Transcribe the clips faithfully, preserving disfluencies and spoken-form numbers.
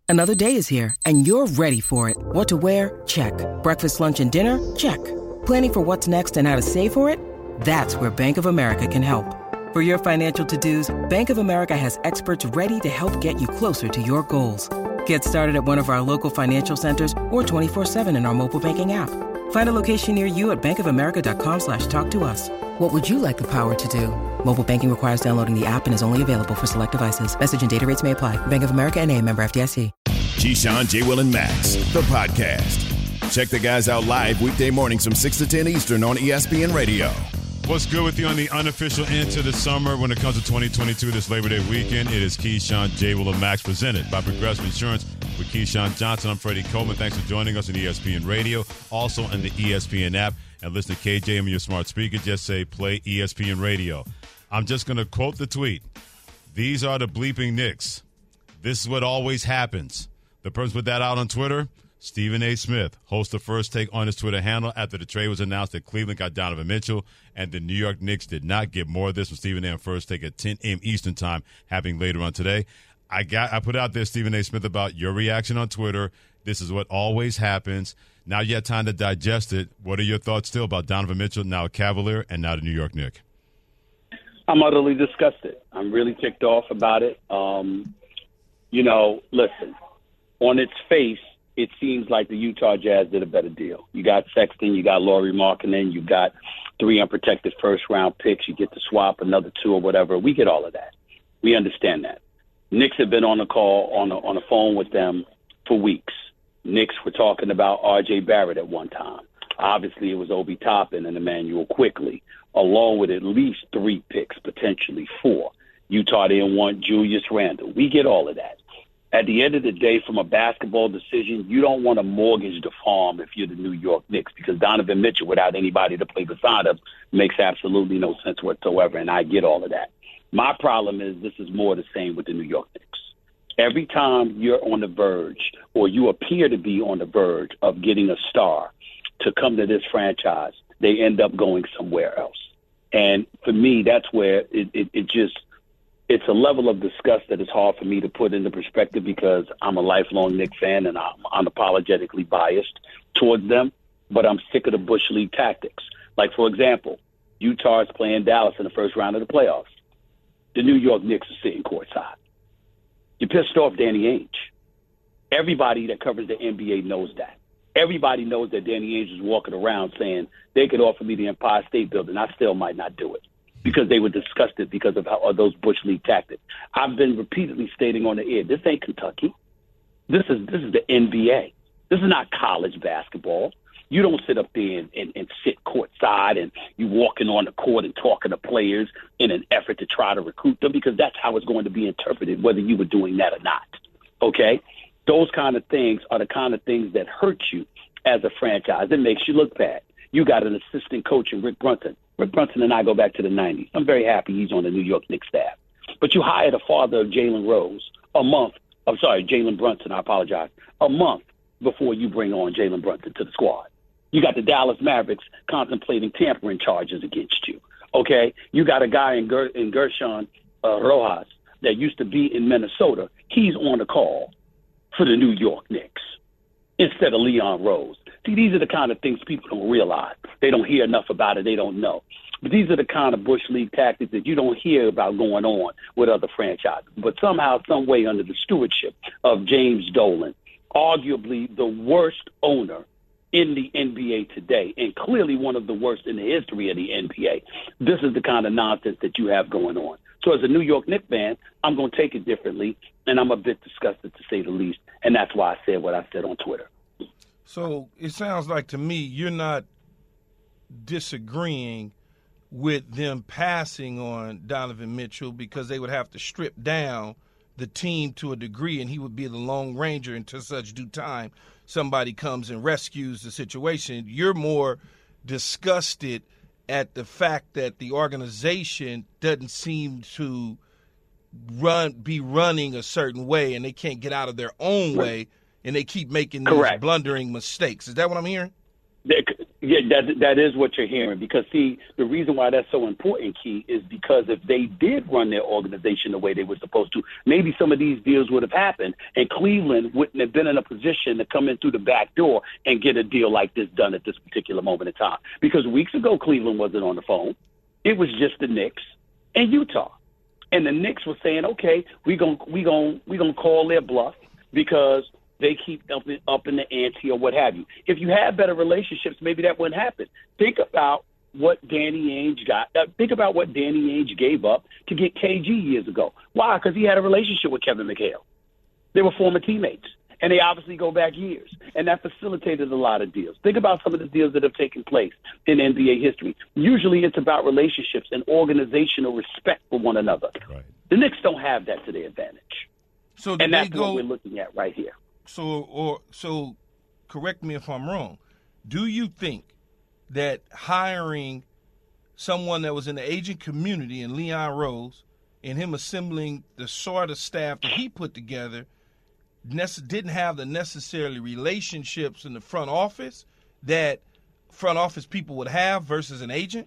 Another day is here, and you're ready for it. What to wear? Check. Breakfast, lunch, and dinner? Check. Planning for what's next and how to save for it? That's where Bank of America can help. For your financial to-dos, Bank of America has experts ready to help get you closer to your goals. Get started at one of our local financial centers or twenty-four seven in our mobile banking app. Find a location near you at bankofamerica.com slash talk to us. What would you like the power to do? Mobile banking requires downloading the app and is only available for select devices. Message and data rates may apply. Bank of America N A, member F D I C. Keyshawn, J. Will, and Max, the podcast. Check the guys out live weekday mornings from six to ten Eastern on E S P N Radio. What's good with you on the unofficial end to the summer when it comes to twenty twenty-two, this Labor Day weekend? It is Keyshawn, J. Will, and Max, presented by Progressive Insurance with Keyshawn Johnson. I'm Freddie Coleman. Thanks for joining us on E S P N Radio, also on the E S P N app. And listen to K J M on your smart speaker. Just say, play E S P N Radio. I'm just going to quote the tweet. These are the bleeping Knicks. This is what always happens. The person put that out on Twitter, Stephen A. Smith, host of First Take on his Twitter handle after the trade was announced that Cleveland got Donovan Mitchell, and the New York Knicks did not get more of this from Stephen A. on First Take at ten a.m. Eastern Time, happening later on today. I got I put out there, Stephen A. Smith, about your reaction on Twitter. This is what always happens. Now you have time to digest it. What are your thoughts still about Donovan Mitchell, now a Cavalier, and now the New York Knicks? I'm utterly disgusted. I'm really ticked off about it. Um, you know, listen, on its face, it seems like the Utah Jazz did a better deal. You got Sexton, you got Lauri Markkanen, you got three unprotected first-round picks. You get to swap another two or whatever. We get all of that. We understand that. Knicks have been on the call, on the, on the phone with them for weeks. Knicks were talking about R J Barrett at one time. Obviously, it was Obi Toppin and Emmanuel Quickley, along with at least three picks, potentially four. Utah didn't want Julius Randle. We get all of that. At the end of the day, from a basketball decision, you don't want to mortgage the farm if you're the New York Knicks, because Donovan Mitchell, without anybody to play beside him, makes absolutely no sense whatsoever, and I get all of that. My problem is this is more the same with the New York Knicks. Every time you're on the verge, or you appear to be on the verge of getting a star to come to this franchise, they end up going somewhere else. And for me, that's where it, it, it just – it's a level of disgust that is hard for me to put into perspective, because I'm a lifelong Knicks fan and I'm unapologetically biased towards them, but I'm sick of the Bush League tactics. Like, for example, Utah is playing Dallas in the first round of the playoffs. The New York Knicks are sitting courtside. You're pissed off Danny Ainge. Everybody that covers the N B A knows that. Everybody knows that Danny Ainge is walking around saying they could offer me the Empire State Building. I still might not do it, because they were disgusted because of, how, of those Bush League tactics. I've been repeatedly stating on the air, this ain't Kentucky. This is this is the N B A. This is not college basketball. You don't sit up there and, and, and sit courtside and you walking on the court and talking to players in an effort to try to recruit them, because that's how it's going to be interpreted, whether you were doing that or not. Okay? Those kind of things are the kind of things that hurt you as a franchise. It makes you look bad. You got an assistant coach in Rick Brunson. Rick Brunson and I go back to the nineties. I'm very happy he's on the New York Knicks staff. But you hired the father of Jalen Rose a month, I'm sorry, Jalen Brunson, I apologize, a month before you bring on Jalen Brunson to the squad. You got the Dallas Mavericks contemplating tampering charges against you. Okay? You got a guy in, Ger- in Gershon uh, Rojas that used to be in Minnesota. He's on the call for the New York Knicks instead of Leon Rose. See, these are the kind of things people don't realize. They don't hear enough about it. They don't know. But these are the kind of Bush League tactics that you don't hear about going on with other franchises. But somehow, some way, under the stewardship of James Dolan, arguably the worst owner in the N B A today, and clearly one of the worst in the history of the N B A, this is the kind of nonsense that you have going on. So as a New York Knicks fan, I'm going to take it differently, and I'm a bit disgusted, to say the least, and that's why I said what I said on Twitter. So it sounds like to me you're not disagreeing with them passing on Donovan Mitchell, because they would have to strip down the team to a degree, and he would be the Lone Ranger until such due time somebody comes and rescues the situation. You're more disgusted at the fact that the organization doesn't seem to run be running a certain way, and they can't get out of their own way, and they keep making these Correct. blundering mistakes. Is that what I'm hearing? They're, Yeah, that that is what you're hearing. Because, see, the reason why that's so important, Key, is because if they did run their organization the way they were supposed to, maybe some of these deals would have happened, and Cleveland wouldn't have been in a position to come in through the back door and get a deal like this done at this particular moment in time. Because weeks ago, Cleveland wasn't on the phone. It was just the Knicks and Utah. And the Knicks were saying, okay, we're going we gonna, we gonna call their bluff because – they keep up in, up in the ante or what have you. If you had better relationships, maybe that wouldn't happen. Think about what Danny Ainge got. Uh, think about what Danny Ainge gave up to get K G years ago. Why? Because he had a relationship with Kevin McHale. They were former teammates, and they obviously go back years, and that facilitated a lot of deals. Think about some of the deals that have taken place in N B A history. Usually it's about relationships and organizational respect for one another. Right. The Knicks don't have that to their advantage. So and that's go- what we're looking at right here. So, or so, correct me if I'm wrong. Do you think that hiring someone that was in the agent community in Leon Rose and him assembling the sort of staff that he put together nece- didn't have the necessarily relationships in the front office that front office people would have versus an agent?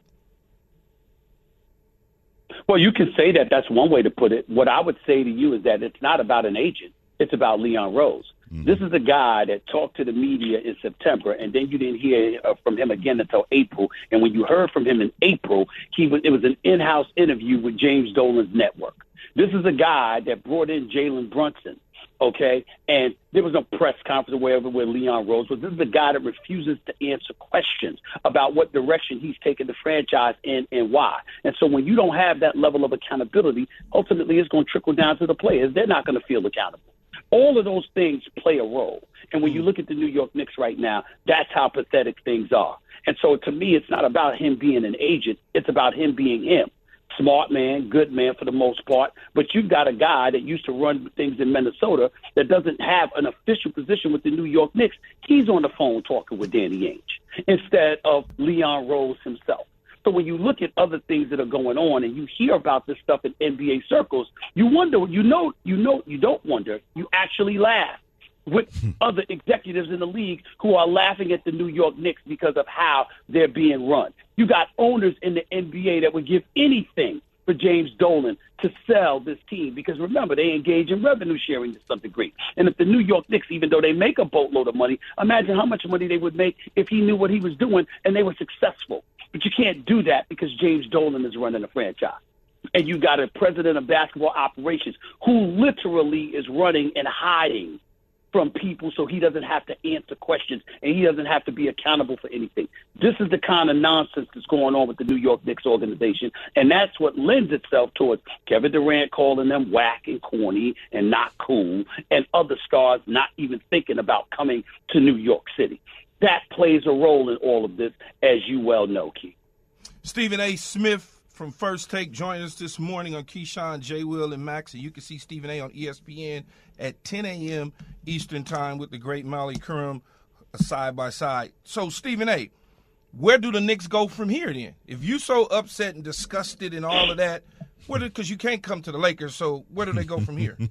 Well, you can say that. That's one way to put it. What I would say to you is that it's not about an agent. It's about Leon Rose. Mm-hmm. This is a guy that talked to the media in September, and then you didn't hear from him again until April. And when you heard from him in April, he was it was an in-house interview with James Dolan's network. This is a guy that brought in Jalen Brunson, okay? And there was a press conference or wherever where Leon Rose was. This is a guy that refuses to answer questions about what direction he's taking the franchise in and why. And so when you don't have that level of accountability, ultimately it's going to trickle down to the players. They're not going to feel accountable. All of those things play a role. And when you look at the New York Knicks right now, that's how pathetic things are. And so to me, it's not about him being an agent. It's about him being him. Smart man, good man for the most part. But you've got a guy that used to run things in Minnesota that doesn't have an official position with the New York Knicks. He's on the phone talking with Danny Ainge instead of Leon Rose himself. So when you look at other things that are going on and you hear about this stuff in N B A circles, you wonder, you know, you know, you don't wonder, you actually laugh with other executives in the league who are laughing at the New York Knicks because of how they're being run. You got owners in the N B A that would give anything for James Dolan to sell this team because, remember, they engage in revenue sharing to some degree. And if the New York Knicks, even though they make a boatload of money, imagine how much money they would make if he knew what he was doing and they were successful. But you can't do that because James Dolan is running a franchise. And you got a president of basketball operations who literally is running and hiding from people so he doesn't have to answer questions and he doesn't have to be accountable for anything. This is the kind of nonsense that's going on with the New York Knicks organization, and that's what lends itself towards Kevin Durant calling them whack and corny and not cool, and other stars not even thinking about coming to New York City. That plays a role in all of this, as you well know, Keith. Stephen A. Smith from First Take joined us this morning on Keyshawn, J. Will, and Max. And you can see Stephen A. on E S P N at ten a.m. Eastern Time with the great Molly Curran side by side. So, Stephen A., where do the Knicks go from here then? If you're so upset and disgusted and all of that, because you can't come to the Lakers, so where do they go from here?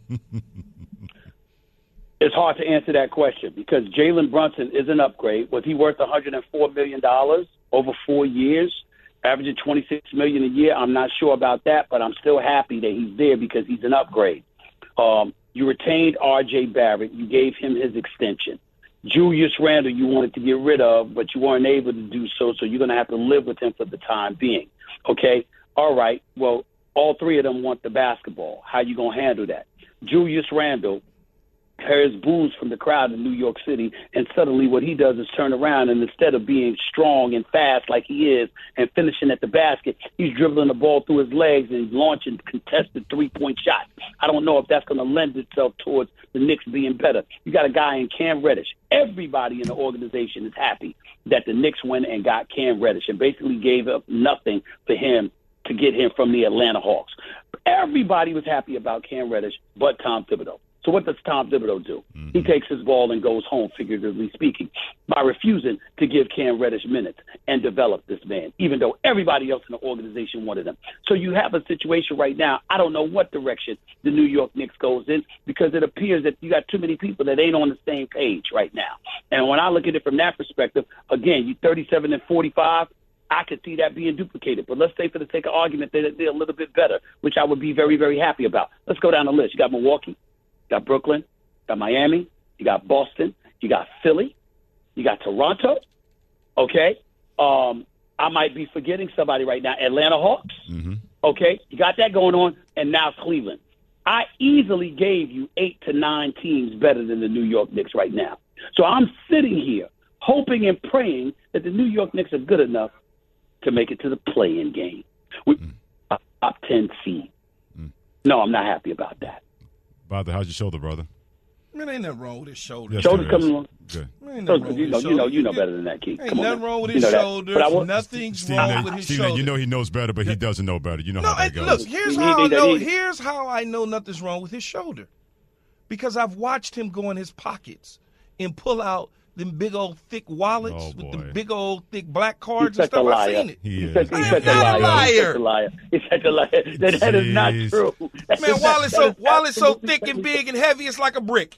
It's hard to answer that question because Jalen Brunson is an upgrade. Was he worth one hundred four million dollars over four years, averaging twenty-six million dollars a year? I'm not sure about that, but I'm still happy that he's there because he's an upgrade. Um, you retained R J Barrett. You gave him his extension. Julius Randle you wanted to get rid of, but you weren't able to do so, so you're going to have to live with him for the time being. Okay? All right. Well, all three of them want the basketball. How you going to handle that? Julius Randle hears boos from the crowd in New York City, and suddenly what he does is turn around, and instead of being strong and fast like he is and finishing at the basket, he's dribbling the ball through his legs and launching contested three-point shots. I don't know if that's going to lend itself towards the Knicks being better. You got a guy in Cam Reddish. Everybody in the organization is happy that the Knicks went and got Cam Reddish and basically gave up nothing for him to get him from the Atlanta Hawks. Everybody was happy about Cam Reddish but Tom Thibodeau. So what does Tom Thibodeau do? Mm-hmm. He takes his ball and goes home, figuratively speaking, by refusing to give Cam Reddish minutes and develop this man, even though everybody else in the organization wanted him. So you have a situation right now, I don't know what direction the New York Knicks goes in, because it appears that you got too many people that ain't on the same page right now. And when I look at it from that perspective, again, you thirty-seven and forty-five, I could see that being duplicated. But let's say for the sake of argument that they're a little bit better, which I would be very, very happy about. Let's go down the list. You got Milwaukee. You got Brooklyn, you got Miami, you got Boston, you got Philly, you got Toronto, okay? Um, I might be forgetting somebody right now, Atlanta Hawks, mm-hmm. okay? You got that going on, and now Cleveland. I easily gave you eight to nine teams better than the New York Knicks right now. So I'm sitting here hoping and praying that the New York Knicks are good enough to make it to the play-in game with mm. a top ten seed. Mm. No, I'm not happy about that. Father, how's your shoulder, brother? Man, ain't nothing wrong with his shoulder. Yes, Shoulder's coming along. Good. Man, so, you, know, you know, you know better than that, Keith. Ain't Come nothing on, wrong with you his know shoulder. want, Nothing's Stephen, wrong you, with his Stephen, shoulder. you know he knows better, but he doesn't know better. You know no, how that goes. Look, here's He- how he- I know. he- Here's how I know nothing's wrong with his shoulder, because I've watched him go in his pockets and pull out them big old thick wallets Oh, with boy. the big old thick black cards He's and such a stuff. I've liar. seen it. He He's is. such, he's I am such a not a liar. He's such liar. a liar. He's such a liar. That, that is not Jeez. true. That Man, is- wallet's that so is wallet's so absolutely thick and big and heavy, it's like a brick.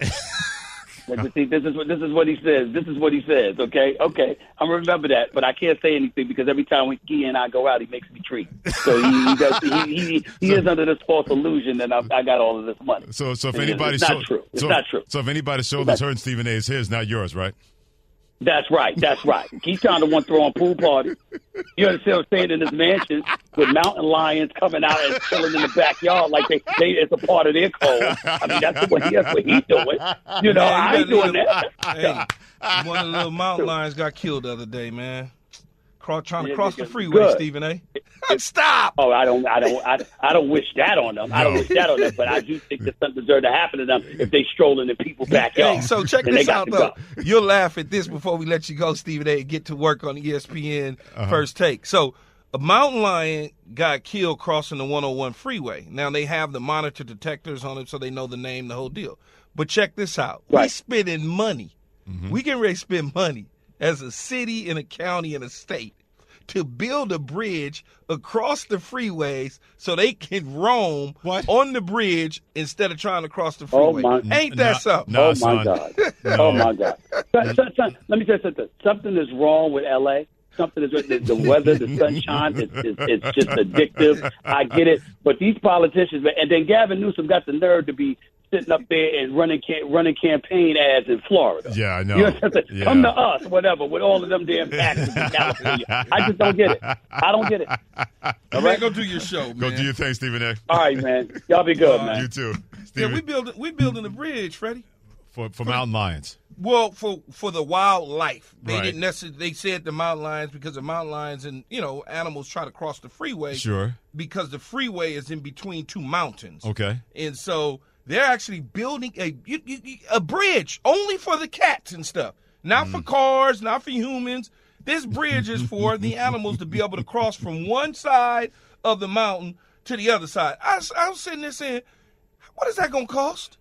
But you see, this is what this is what he says. This is what he says. Okay, okay. I'm gonna remember that, but I can't say anything because every time we Guy and I go out, he makes me treat. So he he, does, he, he, he so, is under this false illusion that I, I got all of this money. So, so if And anybody's it's not so, true. It's so, not true. So if anybody's shoulder's hurting, Stephen A, is his, not yours, right? That's right. That's right. Keyshawn the one throwing pool parties. You understand what I'm saying? In his mansion with mountain lions coming out and chilling in the backyard like they, they it's a part of their code. I mean, that's what he, that's what he's doing. You know, Man, I ain't you doing got that. Hey, one of the little mountain lions got killed the other day, man. Cross, trying to Yeah, cross the good. freeway, Stephen A. Stop. Oh, I don't, I don't, I, I don't wish that on them. I don't No. wish that on them. But I do think that something deserves to happen to them if they strolling in people's backyard. Hey, so check And they this got out, to though. go. You'll laugh at this before we let you go, Stephen A., and get to work on E S P N Uh-huh. First Take. So a mountain lion got killed crossing the one oh one freeway. Now, they have the monitor detectors on it so they know the name, the whole deal. But check this out. Right. We spending money. Mm-hmm. We can ready to spend money as a city and a county and a state to build a bridge across the freeways so they can roam What? on the bridge instead of trying to cross the Oh, freeway. my- Ain't that Nah, something? nah, Oh, my son. God. No. Oh, my God. Son, son, son, let me tell you something. Something is wrong with L A. Something is the, the weather, the sunshine, it's, it's, it's just addictive. I get it. But these politicians, and then Gavin Newsom got the nerve to be sitting up there and running cam- running campaign ads in Florida. Yeah, I know. You know what I'm saying? Yeah. Come to us, whatever, with all of them damn taxes in California. I just don't get it. I don't get it. All right, go do your show, man. Go do your thing, Stephen A. All right, man. Y'all be good, man. You too. Yeah, Stephen, we building we building a bridge, Freddie. for, for mountain lions. Well, for for the wildlife, they Right. didn't necessarily. They said the mountain lions because the mountain lions and you know animals try to cross the freeway. Sure. Because the freeway is in between two mountains. Okay. And so they're actually building a you, you, you- a bridge only for the cats and stuff, not Mm. for cars, not for humans. This bridge is for the animals to be able to cross from one side of the mountain to the other side. I, was- I was sitting there saying, what is that going to cost?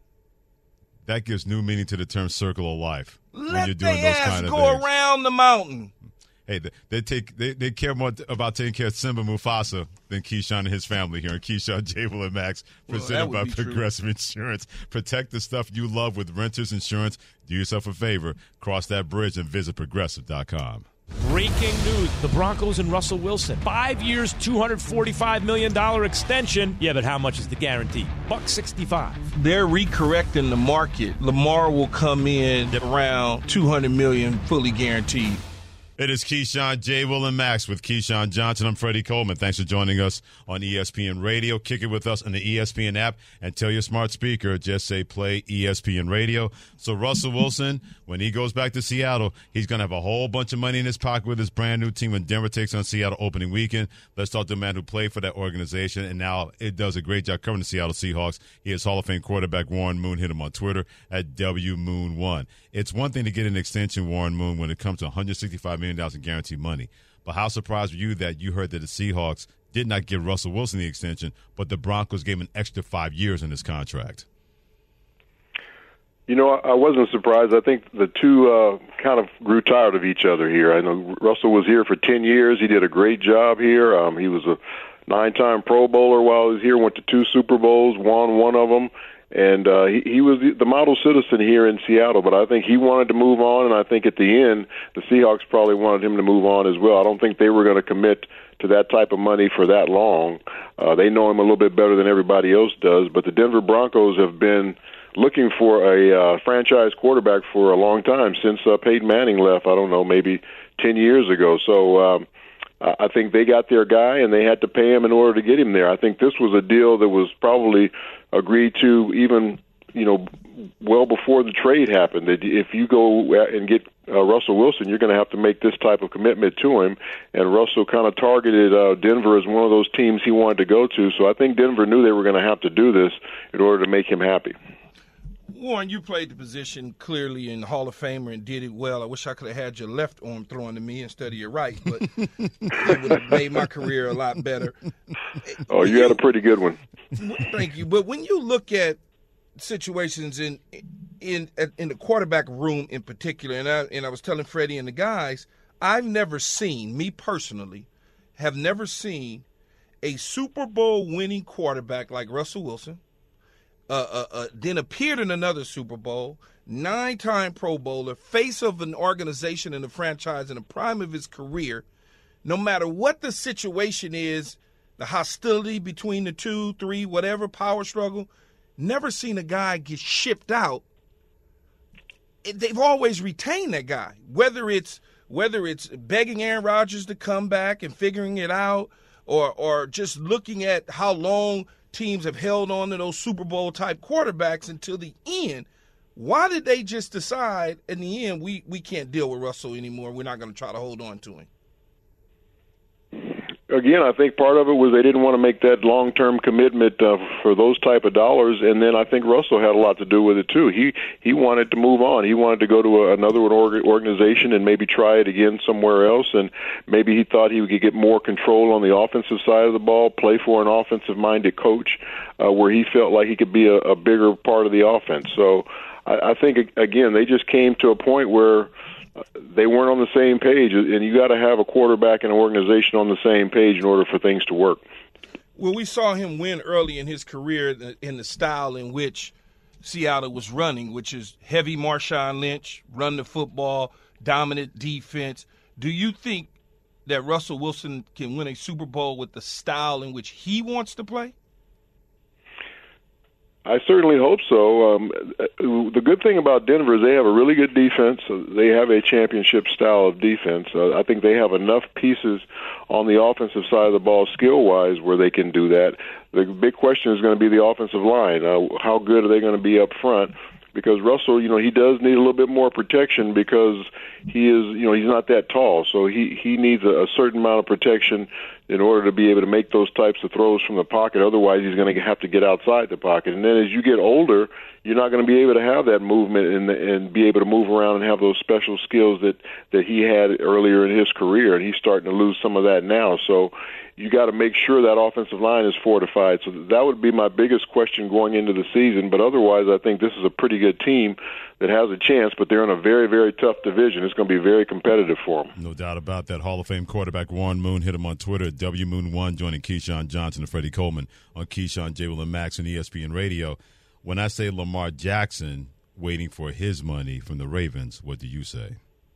That gives new meaning to the term circle of life when you're Let doing their those ass kind of go things. around the mountain. Hey, they, they take they, they care more about taking care of Simba Mufasa than Keyshawn and his family here. And Keyshawn, J. Will, and Max, Well, presented that would by be true. Progressive Insurance. Protect the stuff you love with Renters Insurance. Do yourself a favor. Cross that bridge and visit progressive dot com. Breaking news. The Broncos and Russell Wilson. Five years, two hundred forty-five million dollars extension. Yeah, but how much is the guarantee? Buck sixty-five. They're recorrecting the market. Lamar will come in around two hundred million dollars fully guaranteed. It is Keyshawn, J. Will, and Max with Keyshawn Johnson. I'm Freddie Coleman. Thanks for joining us on E S P N Radio. Kick it with us on the E S P N app and tell your smart speaker, just say play E S P N Radio. So Russell Wilson, when he goes back to Seattle, he's going to have a whole bunch of money in his pocket with his brand new team when Denver takes on Seattle opening weekend. Let's talk to a man who played for that organization and now it does a great job covering the Seattle Seahawks. He is Hall of Fame quarterback Warren Moon. Hit him on Twitter at W Moon one. It's one thing to get an extension, Warren Moon, when it comes to one hundred sixty-five million dollars in guaranteed money. But how surprised were you that you heard that the Seahawks did not give Russell Wilson the extension, but the Broncos gave him an extra five years in his contract? You know, I wasn't surprised. I think the two uh, kind of grew tired of each other here. I know Russell was here for ten years. He did a great job here. Um, he was a nine-time Pro Bowler while he was here, went to two Super Bowls, won one of them. And uh, he, he was the model citizen here in Seattle, but I think he wanted to move on, and I think at the end, the Seahawks probably wanted him to move on as well. I don't think they were going to commit to that type of money for that long. Uh, they know him a little bit better than everybody else does, but the Denver Broncos have been looking for a uh, franchise quarterback for a long time, since uh, Peyton Manning left, I don't know, maybe ten years ago. So um, I think they got their guy, and they had to pay him in order to get him there. I think this was a deal that was probably agreed to even, you know, well before the trade happened, that if you go and get uh, Russell Wilson, you're going to have to make this type of commitment to him. And Russell kind of targeted uh, Denver as one of those teams he wanted to go to. So I think Denver knew they were going to have to do this in order to make him happy. Warren, you played the position clearly in the Hall of Famer and did it well. I wish I could have had your left arm thrown to me instead of your right, but it would have made my career a lot better. Oh, you, you had a pretty good one. Thank you. But when you look at situations in in in the quarterback room in particular, and I, and I was telling Freddie and the guys, I've never seen, me personally, have never seen a Super Bowl winning quarterback like Russell Wilson, Uh, uh, uh, then appeared in another Super Bowl, nine-time Pro Bowler, face of an organization and a franchise in the prime of his career. No matter what the situation is, the hostility between the two, three, whatever, power struggle, never seen a guy get shipped out. It, they've always retained that guy, whether it's whether it's begging Aaron Rodgers to come back and figuring it out, or or just looking at how long teams have held on to those Super Bowl-type quarterbacks until the end. Why did they just decide in the end we, we can't deal with Russell anymore? We're not going to try to hold on to him. Again, I think part of it was they didn't want to make that long-term commitment uh, for those type of dollars, and then I think Russell had a lot to do with it too. He he wanted to move on. He wanted to go to a, another organization and maybe try it again somewhere else, and maybe he thought he could get more control on the offensive side of the ball, play for an offensive-minded coach, uh, where he felt like he could be a, a bigger part of the offense. So I, I think, again, they just came to a point where they weren't on the same page, and you got to have a quarterback and an organization on the same page in order for things to work. Well, we saw him win early in his career in the style in which Seattle was running, which is heavy Marshawn Lynch, run the football, dominant defense. Do you think that Russell Wilson can win a Super Bowl with the style in which he wants to play? I certainly hope so. Um, the good thing about Denver is they have a really good defense. They have a championship style of defense. Uh, I think they have enough pieces on the offensive side of the ball skill-wise where they can do that. The big question is going to be the offensive line. Uh, how good are they going to be up front? Because Russell, you know, he does need a little bit more protection because he is, you know, he's not that tall. So he, he needs a, a certain amount of protection in order to be able to make those types of throws from the pocket. Otherwise, he's going to have to get outside the pocket. And then as you get older, you're not going to be able to have that movement and, and be able to move around and have those special skills that, that he had earlier in his career. And he's starting to lose some of that now. So you got to make sure that offensive line is fortified. So that would be my biggest question going into the season. But otherwise, I think this is a pretty good team that has a chance, but they're in a very, very tough division. It's going to be very competitive for them. No doubt about that. Hall of Fame quarterback Warren Moon. Hit him on Twitter at W Moon one, joining Keyshawn Johnson and Freddie Coleman on Keyshawn, J. Will, and Max on E S P N Radio. When I say Lamar Jackson waiting for his money from the Ravens, what do you say?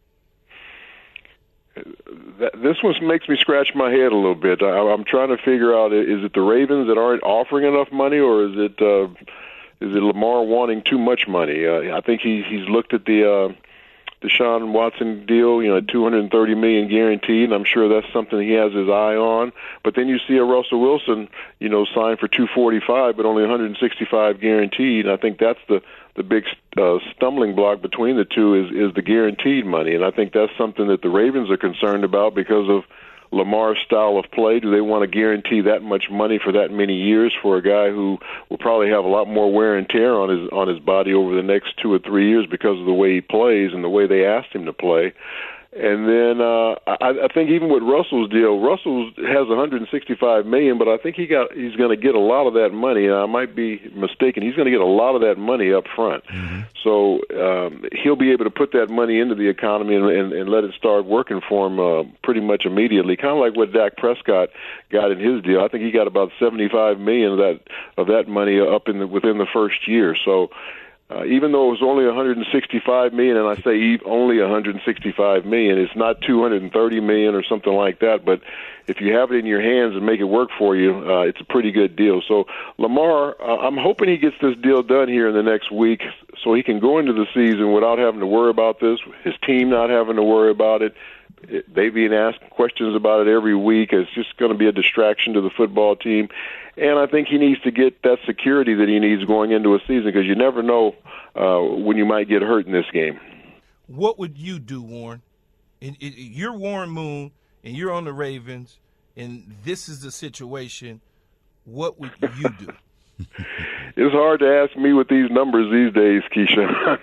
This one makes me scratch my head a little bit. I, I'm trying to figure out, is it the Ravens that aren't offering enough money, or is it uh, is it Lamar wanting too much money? Uh, I think he, he's looked at the uh, Deshaun Watson deal, you know, two hundred thirty million dollars guaranteed, and I'm sure that's something he has his eye on. But then you see a Russell Wilson, you know, signed for two forty-five, but only one hundred sixty-five guaranteed. And I think that's the the big uh, stumbling block between the two is is the guaranteed money, and I think that's something that the Ravens are concerned about because of Lamar's style of play. Do they want to guarantee that much money for that many years for a guy who will probably have a lot more wear and tear on his on his body over the next two or three years because of the way he plays and the way they asked him to play? And then uh, I, I think even with Russell's deal, Russell has one hundred sixty-five million dollars, but I think he got he's going to get a lot of that money. And I might be mistaken. He's going to get a lot of that money up front. Mm-hmm. So um, he'll be able to put that money into the economy and, and, and let it start working for him uh, pretty much immediately. Kind of like what Dak Prescott got in his deal. I think he got about seventy-five million dollars of that of that money up in the, within the first year. So. Uh, even though it was only one hundred sixty-five million dollars, and I say only one hundred sixty-five million dollars, it's not two hundred thirty million dollars or something like that, but if you have it in your hands and make it work for you, uh, it's a pretty good deal. So Lamar, uh, I'm hoping he gets this deal done here in the next week so he can go into the season without having to worry about this, his team not having to worry about it. It, they being asked questions about it every week. It's just going to be a distraction to the football team. And I think he needs to get that security that he needs going into a season because you never know uh, when you might get hurt in this game. What would you do, Warren? And, and, you're Warren Moon, and you're on the Ravens, and this is the situation. What would you do? It's hard to ask me with these numbers these days, Keyshawn.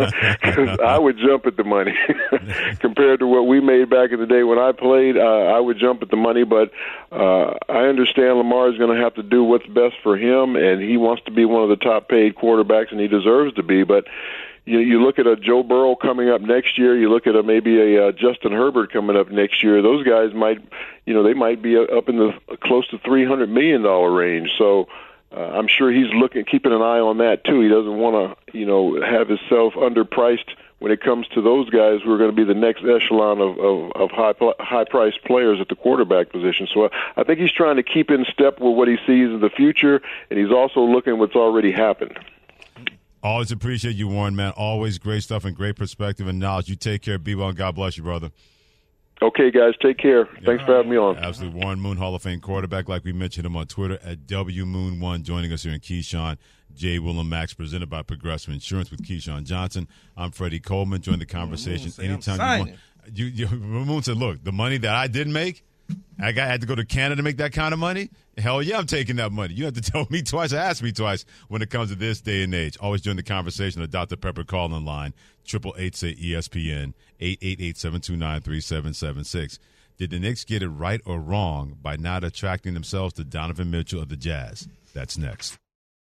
I would jump at the money. Compared to what we made back in the day when I played, uh, I would jump at the money. But uh, I understand Lamar is going to have to do what's best for him, and he wants to be one of the top-paid quarterbacks, and he deserves to be. But you, you look at a Joe Burrow coming up next year. You look at a, maybe a uh, Justin Herbert coming up next year. Those guys might, you know, they might be up in the close to three hundred million dollars range. So. Uh, I'm sure he's looking, keeping an eye on that too. He doesn't want to, you know, have himself underpriced when it comes to those guys who are going to be the next echelon of, of, of high high priced players at the quarterback position. So uh, I think he's trying to keep in step with what he sees in the future, and he's also looking at what's already happened. Always appreciate you, Warren, man. Always great stuff and great perspective and knowledge. You take care. Be well, and God bless you, brother. Okay, guys, take care. Thanks for having me on. Absolutely. Warren Moon, Hall of Fame quarterback, like we mentioned him on Twitter at W Moon one, joining us here in Keyshawn, J. Will and Max, presented by Progressive Insurance with Keyshawn Johnson. I'm Freddie Coleman. Join the conversation Moon anytime you want. You, you, Moon said, look, the money that I didn't make, I got, I had to go to Canada to make that kind of money. Hell yeah, I'm taking that money. You have to tell me twice or ask me twice when it comes to this day and age. Always join the conversation on the Doctor Pepper call-in line, eight eight eight, say E S P N, eight eight eight, seven two nine, three seven seven six. Did the Knicks get it right or wrong by not attracting themselves to Donovan Mitchell of the Jazz? That's next.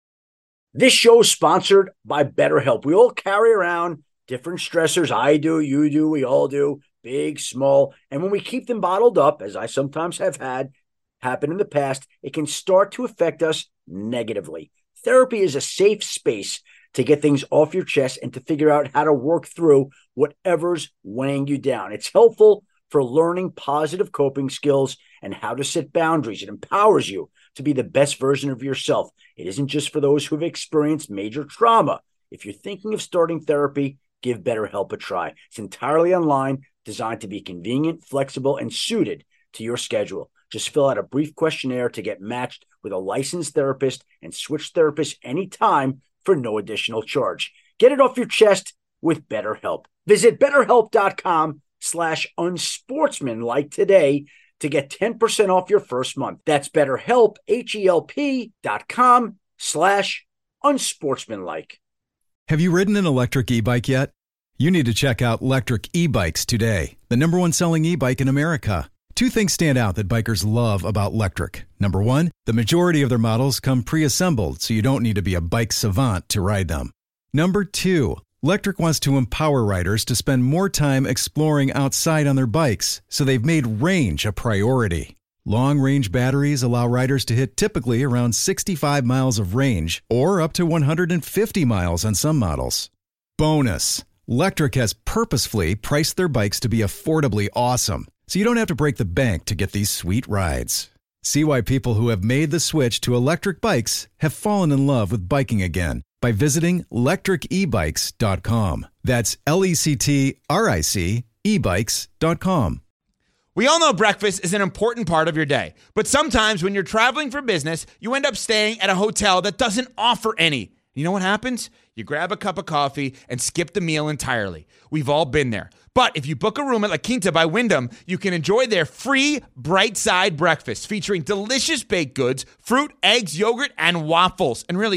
This show is sponsored by BetterHelp. We all carry around different stressors. I do, you do, we all do, big, small. And when we keep them bottled up, as I sometimes have had happen in the past, it can start to affect us negatively. Therapy is a safe space to get things off your chest and to figure out how to work through whatever's weighing you down. It's helpful for learning positive coping skills and how to set boundaries. It empowers you to be the best version of yourself. It isn't just for those who have experienced major trauma. If you're thinking of starting therapy, give BetterHelp a try. It's entirely online, designed to be convenient, flexible, and suited to your schedule. Just fill out a brief questionnaire to get matched with a licensed therapist and switch therapists anytime for no additional charge. Get it off your chest with BetterHelp. Visit BetterHelp.com slash unsportsmanlike today to get ten percent off your first month. That's BetterHelp, H-E-L-P dot com slash unsportsmanlike. Have you ridden an electric e-bike yet? You need to check out Lectric E-Bikes today, the number one selling e-bike in America. Two things stand out that bikers love about Lectric. Number one, the majority of their models come pre-assembled, so you don't need to be a bike savant to ride them. Number two, Lectric wants to empower riders to spend more time exploring outside on their bikes, so they've made range a priority. Long-range batteries allow riders to hit typically around sixty-five miles of range, or up to one hundred fifty miles on some models. Bonus, Lectric has purposefully priced their bikes to be affordably awesome, so you don't have to break the bank to get these sweet rides. See why people who have made the switch to electric bikes have fallen in love with biking again by visiting lectric e bikes dot com. That's L E C T R I C e bikes dot com. We all know breakfast is an important part of your day, but sometimes when you're traveling for business, you end up staying at a hotel that doesn't offer any. You know what happens? You grab a cup of coffee and skip the meal entirely. We've all been there. But if you book a room at La Quinta by Wyndham, you can enjoy their free Bright Side breakfast featuring delicious baked goods, fruit, eggs, yogurt, and waffles. And really,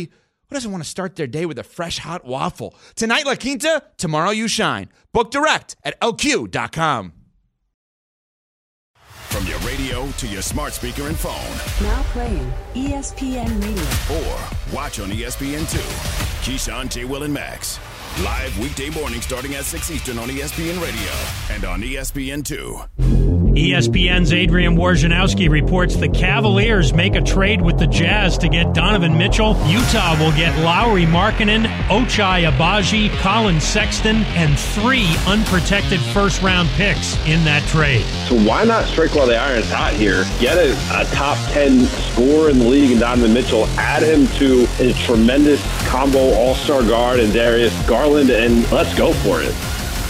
Who doesn't want to start their day with a fresh, hot waffle? Tonight, La Quinta, tomorrow you shine. Book direct at L Q dot com. From your radio to your smart speaker and phone. Now playing E S P N Radio. Or watch on E S P N two. Keyshawn, J. Will, and Max. Live weekday morning starting at six Eastern on E S P N Radio and on E S P N two. E S P N's Adrian Wojnarowski reports the Cavaliers make a trade with the Jazz to get Donovan Mitchell. Utah will get Lauri Markkanen, Ochai Agbaji, Colin Sexton, and three unprotected first-round picks in that trade. So why not strike while the iron's hot here? Get a, a top ten scorer in the league in Donovan Mitchell, add him to a tremendous combo all-star guard in Darius Garland, and let's go for it.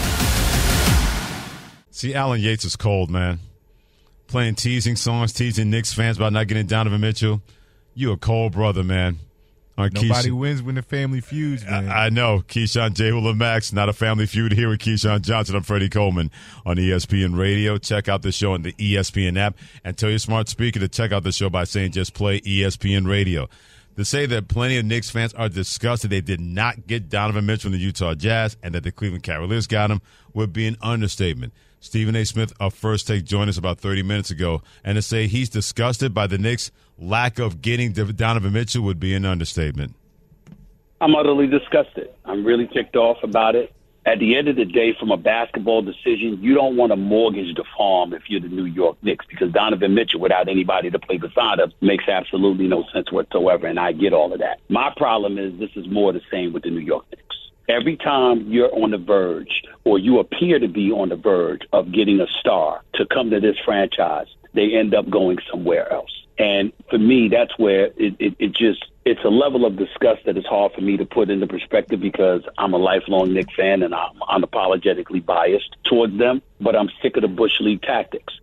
See, Alan Yates is cold, man. Playing teasing songs, teasing Knicks fans about not getting Donovan Mitchell. You a cold brother, man. On Nobody Keyshawn. wins when the family feuds, man. I, I know. Keyshawn, J. Will, and Max, not a family feud here with Keyshawn Johnson. I'm Freddie Coleman on E S P N Radio. Check out the show on the E S P N app. And tell your smart speaker to check out the show by saying just play E S P N Radio. To say that plenty of Knicks fans are disgusted they did not get Donovan Mitchell from the Utah Jazz and that the Cleveland Cavaliers got him would be an understatement. Stephen A. Smith of First Take joined us about thirty minutes ago, and to say he's disgusted by the Knicks' lack of getting Donovan Mitchell would be an understatement. I'm utterly disgusted. I'm really ticked off about it. At the end of the day, from a basketball decision, you don't want to mortgage the farm if you're the New York Knicks, because Donovan Mitchell, without anybody to play beside him, makes absolutely no sense whatsoever, and I get all of that. My problem is this is more the same with the New York Knicks. Every time you're on the verge, or you appear to be on the verge of getting a star to come to this franchise, they end up going somewhere else. And for me, that's where it, it, it just, it's a level of disgust that is hard for me to put into perspective, because I'm a lifelong Knicks fan and I'm unapologetically biased towards them, but I'm sick of the Bush League tactics.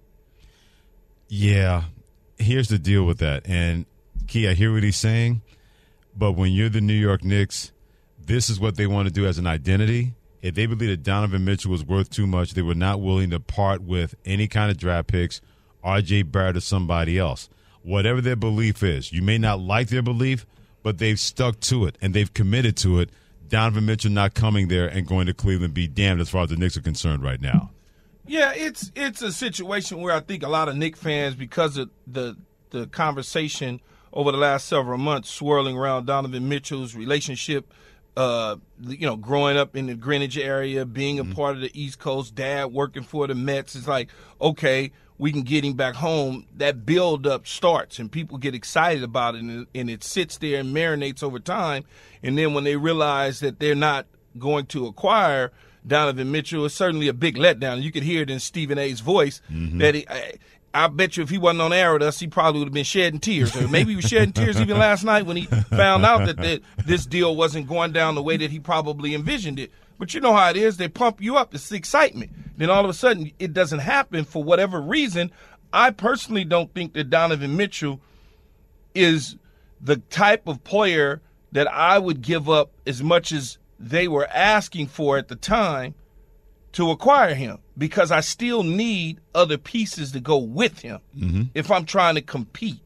Yeah, here's the deal with that. And, Key, I hear what he's saying, but when you're the New York Knicks, this is what they want to do as an identity. If they believe that Donovan Mitchell was worth too much, they were not willing to part with any kind of draft picks, R J Barrett or somebody else. Whatever their belief is, you may not like their belief, but they've stuck to it and they've committed to it. Donovan Mitchell not coming there and going to Cleveland be damned as far as the Knicks are concerned right now. Yeah, it's it's a situation where I think a lot of Knicks fans, because of the the conversation over the last several months swirling around Donovan Mitchell's relationship, Uh, you know, growing up in the Greenwich area, being a mm-hmm. part of the East Coast, dad working for the Mets, it's like, okay, we can get him back home. That build-up starts, and people get excited about it, and, and it sits there and marinates over time. And then when they realize that they're not going to acquire Donovan Mitchell, it's certainly a big letdown. You could hear it in Stephen A's voice mm-hmm. that he, I, I bet you if he wasn't on air with us, he probably would have been shedding tears. Or maybe he was shedding tears even last night when he found out that the, this deal wasn't going down the way that he probably envisioned it. But you know how it is. They pump you up. It's the excitement. Then all of a sudden it doesn't happen for whatever reason. I personally don't think that Donovan Mitchell is the type of player that I would give up as much as they were asking for at the time to acquire him, because I still need other pieces to go with him mm-hmm. if I'm trying to compete.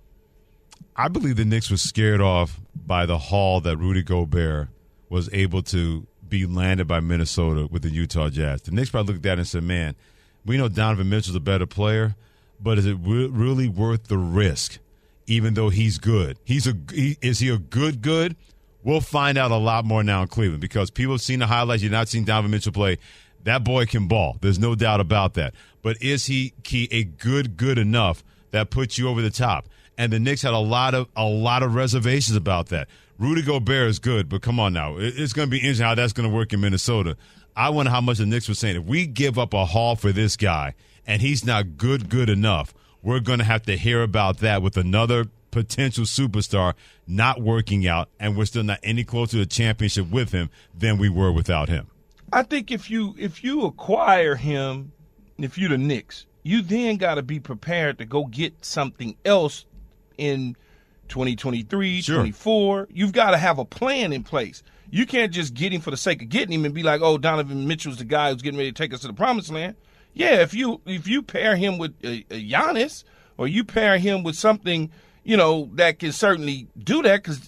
I believe the Knicks was scared off by the haul that Rudy Gobert was able to be landed by Minnesota with the Utah Jazz. The Knicks probably looked at it and said, man, we know Donovan Mitchell's a better player, but is it re- really worth the risk, even though he's good? He's a he, Is he a good good? We'll find out a lot more now in Cleveland, because people have seen the highlights. You've not seen Donovan Mitchell play. That boy can ball. There's no doubt about that. But is he Key a good good enough that puts you over the top? And the Knicks had a lot of a lot of reservations about that. Rudy Gobert is good, but come on now. It's going to be interesting how that's going to work in Minnesota. I wonder how much the Knicks were saying, if we give up a haul for this guy and he's not good good enough, we're going to have to hear about that with another potential superstar not working out, and we're still not any closer to a championship with him than we were without him. I think if you if you acquire him, if you're the Knicks, you then got to be prepared to go get something else in twenty twenty-three, sure. twenty-four. You've got to have a plan in place. You can't just get him for the sake of getting him and be like, oh, Donovan Mitchell's the guy who's getting ready to take us to the promised land. Yeah, if you if you pair him with a, a Giannis, or you pair him with something, you know, that can certainly do that, because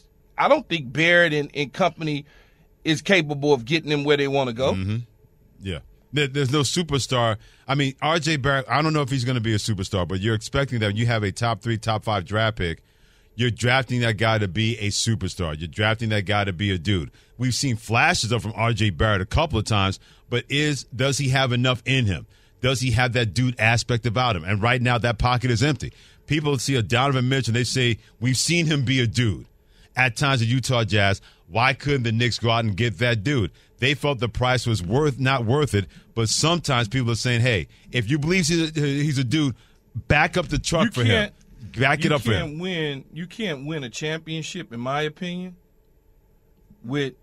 I don't think Barrett and, and company is capable of getting them where they want to go. Mm-hmm. Yeah. There, there's no superstar. I mean, R J Barrett, I don't know if he's going to be a superstar, but you're expecting that when you have a top three, top five draft pick, you're drafting that guy to be a superstar. You're drafting that guy to be a dude. We've seen flashes of from R J Barrett a couple of times, but is does he have enough in him? Does he have that dude aspect about him? And right now, that pocket is empty. People see a Donovan Mitchell, and they say, we've seen him be a dude. At times, the Utah Jazz, why couldn't the Knicks go out and get that dude? They felt the price was worth not worth it, but sometimes people are saying, hey, if you believe he's a, he's a dude, back up the truck You for him. Back it up for him. You can't win. You can't win a championship, in my opinion, with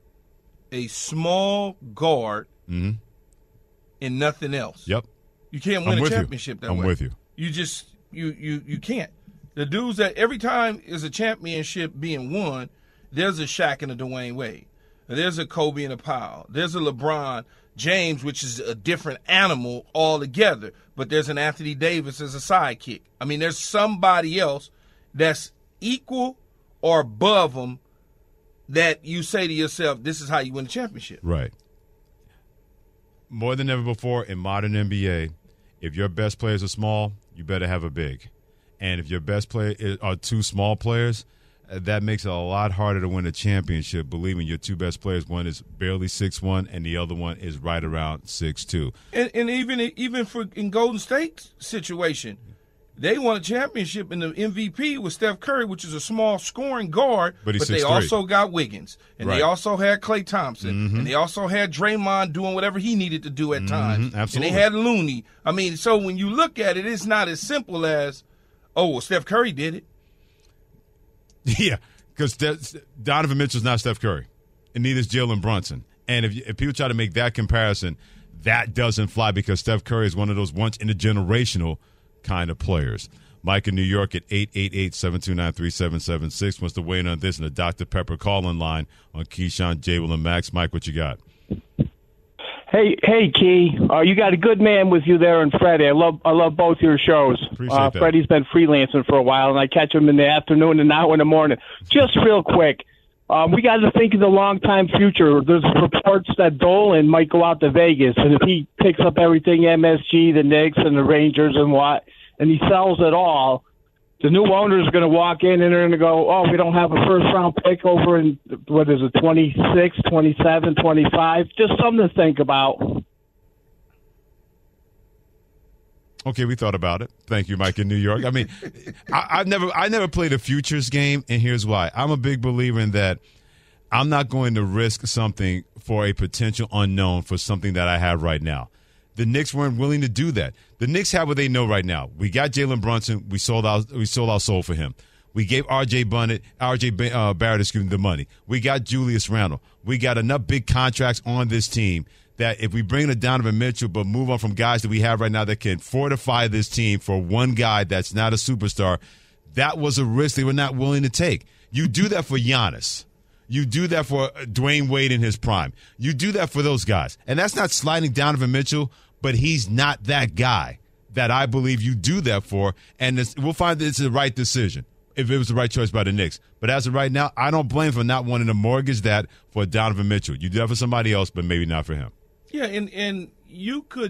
a small guard mm-hmm. and nothing else. Yep. You can't win I'm a with championship you. that I'm way. with you. You just you you you can't. The dudes that every time is a championship being won, there's a Shaq and a Dwayne Wade. There's a Kobe and a Powell. There's a LeBron James, which is a different animal altogether. But there's an Anthony Davis as a sidekick. I mean, there's somebody else that's equal or above them that you say to yourself, this is how you win a championship. Right. More than ever before in modern N B A, if your best players are small, you better have a big. And if your best player are two small players, that makes it a lot harder to win a championship. Believe me, your two best players, one is barely six one, and the other one is right around six two. And, and even even for in Golden State's situation, they won a championship in the M V P with Steph Curry, which is a small scoring guard, but, but they six three. also got Wiggins, and right. they also had Klay Thompson, mm-hmm. and they also had Draymond doing whatever he needed to do at mm-hmm. times. Absolutely. And they had Looney. I mean, so when you look at it, it's not as simple as, oh, well, Steph Curry did it. Yeah, because Donovan Mitchell's not Steph Curry, and neither is Jalen Brunson. And if, if people try to make that comparison, that doesn't fly because Steph Curry is one of those once-in-a-generational kind of players. Mike in New York at eight eight eight, seven two nine, three seven seven six wants to weigh in on this in the Doctor Pepper call-in line on Keyshawn, J. Will, and Max. Mike, what you got? Hey, hey, Key. Uh, you got a good man with you there, and Freddie. I love, I love both your shows. Appreciate uh, that. Freddie's been freelancing for a while, and I catch him in the afternoon and now in the morning. Just real quick, um, we got to think of the long-time future. There's reports that Dolan might go out to Vegas, and if he picks up everything M S G, the Knicks, and the Rangers, and what, and he sells it all, the new owner is going to walk in and they're going to go, oh, we don't have a first-round pick over in, what is it, twenty-six, twenty-seven, twenty-five? Just something to think about. Okay, we thought about it. Thank you, Mike in New York. I mean, I, I've never I never played a futures game, and here's why. I'm a big believer in that I'm not going to risk something for a potential unknown for something that I have right now. The Knicks weren't willing to do that. The Knicks have what they know right now. We got Jalen Brunson. We sold our we sold our soul for him. We gave R J Bunnett, R J uh, Barrett, excuse me, the money. We got Julius Randle. We got enough big contracts on this team that if we bring in Donovan Mitchell but move on from guys that we have right now that can fortify this team for one guy that's not a superstar, that was a risk they were not willing to take. You do that for Giannis. You do that for Dwayne Wade in his prime. You do that for those guys. And that's not sliding Donovan Mitchell, but he's not that guy that I believe you do that for. And this, we'll find that it's the right decision if it was the right choice by the Knicks. But as of right now, I don't blame for not wanting to mortgage that for Donovan Mitchell. You do that for somebody else, but maybe not for him. Yeah, and, and you could,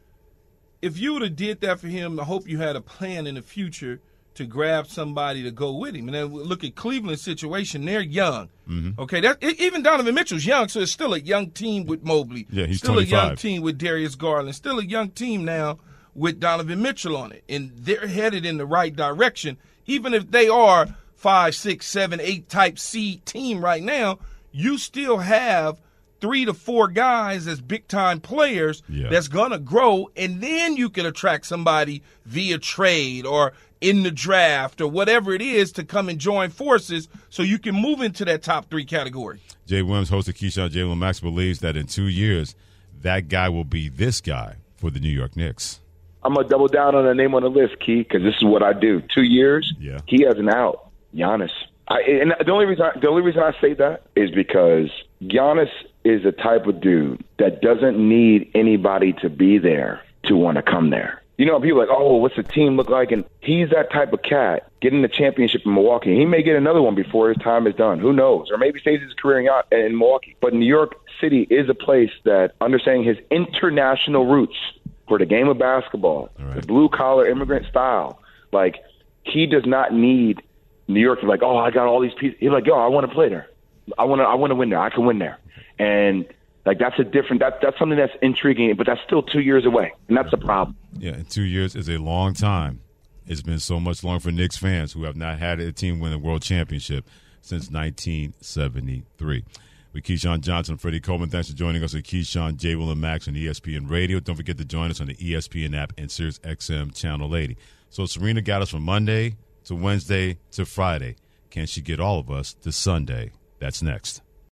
if you would have did that for him, I hope you had a plan in the future to grab somebody to go with him. And then look at Cleveland's situation. They're young. Mm-hmm. Okay, that even Donovan Mitchell's young, so it's still a young team with Mobley. Yeah, he's still twenty-five. a young team with Darius Garland. Still a young team now with Donovan Mitchell on it. And they're headed in the right direction. Even if they are five, six, seven, eight type C team right now, you still have three to four guys as big-time players yeah. that's going to grow, and then you can attract somebody via trade or in the draft or whatever it is to come and join forces so you can move into that top three category. Jay Williams, host of Keyshawn, J. Will, Max, believes that in two years, that guy will be this guy for the New York Knicks. I'm going to double down on a name on the list, Key, because this is what I do. Two years, yeah. he has an out. Giannis. I, and the only reason I, the only reason I say that is because Giannis is a type of dude that doesn't need anybody to be there to want to come there. You know, people are like, oh, what's the team look like? And he's that type of cat. getting the championship in Milwaukee. He may get another one before his time is done. Who knows? Or maybe stays his career in, in Milwaukee. But New York City is a place that, understanding his international roots for the game of basketball, right. the blue-collar immigrant style, like, he does not need New York to be like, oh, I got all these pieces. He's like, yo, I want to play there. I want to I want to win there. I can win there. And, like, that's a different that, – that's something that's intriguing, but that's still two years away, and that's the problem. Yeah, and two years is a long time. It's been so much longer for Knicks fans who have not had a team win a world championship since nineteen seventy-three. With Keyshawn Johnson and Freddie Coleman, thanks for joining us at Keyshawn, J. Will, and Max on E S P N Radio. Don't forget to join us on the E S P N app and Sirius X M Channel eighty. So Serena got us from Monday to Wednesday to Friday. Can she get all of us to Sunday? That's next.